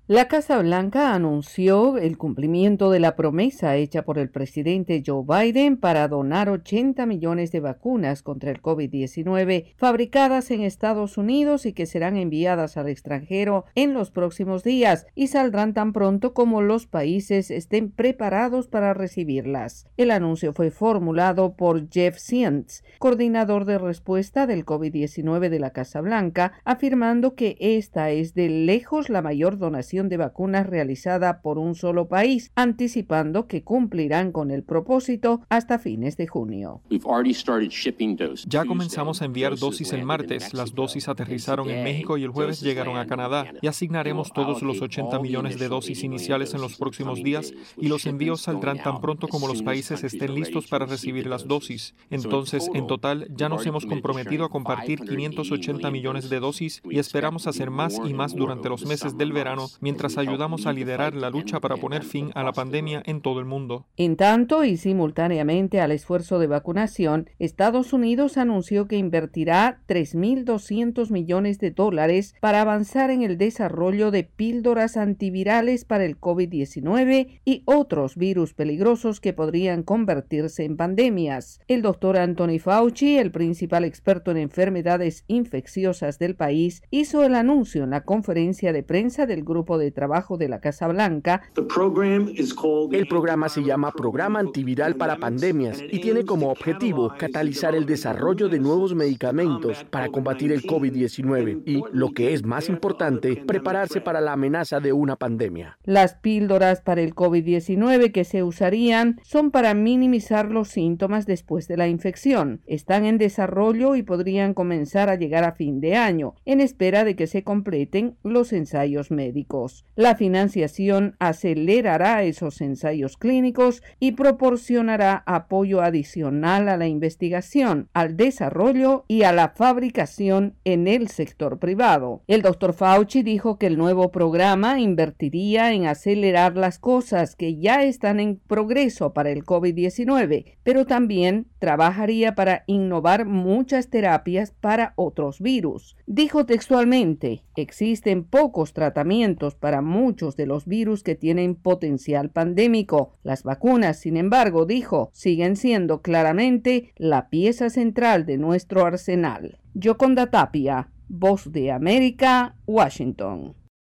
La Casa Blanca anunció el cumplimiento de la promesa hecha por el presidente Joe Biden para donar 80 millones de vacunas contra el COVID-19 fabricadas en Estados Unidos y que serán enviadas al extranjero en los próximos días y saldrán tan pronto como los países estén preparados para recibirlas. El anuncio fue formulado por Jeff Zients, coordinador de respuesta del COVID-19 de la Casa Blanca, afirmando que esta es de lejos la mayor donación de vacunas realizada por un solo país, anticipando que cumplirán con el propósito hasta fines de junio. Ya comenzamos a enviar dosis el martes. Las dosis aterrizaron en México y el jueves llegaron a Canadá. Y asignaremos todos los 80 millones de dosis iniciales en los próximos días y los envíos saldrán tan pronto como los países estén listos para recibir las dosis. Entonces, en total, ya nos hemos comprometido a compartir 580 millones de dosis y esperamos hacer más y más durante los meses del verano mientras ayudamos a liderar la lucha para poner fin a la pandemia en todo el mundo. En tanto, y simultáneamente al esfuerzo de vacunación, Estados Unidos anunció que invertirá $3.200 millones para avanzar en el desarrollo de píldoras antivirales para el COVID-19 y otros virus peligrosos que podrían convertirse en pandemias. El doctor Anthony Fauci, el principal experto en enfermedades infecciosas del país, hizo el anuncio en la conferencia de prensa del grupo de trabajo de la Casa Blanca. El programa se llama Programa Antiviral para Pandemias y tiene como objetivo catalizar el desarrollo de nuevos medicamentos para combatir el COVID-19 y, lo que es más importante, prepararse para la amenaza de una pandemia. Las píldoras para el COVID-19 que se usarían son para minimizar los síntomas después de la infección. Están en desarrollo y podrían comenzar a llegar a fin de año, en espera de que se completen los ensayos médicos. La financiación acelerará esos ensayos clínicos y proporcionará apoyo adicional a la investigación, al desarrollo y a la fabricación en el sector privado. El doctor Fauci dijo que el nuevo programa invertiría en acelerar las cosas que ya están en progreso para el COVID-19, pero también trabajaría para innovar muchas terapias para otros virus. Dijo textualmente: existen pocos tratamientos para muchos de los virus que tienen potencial pandémico. Las vacunas, sin embargo, dijo, siguen siendo claramente la pieza central de nuestro arsenal. Yoconda Tapia, Voz de América, Washington.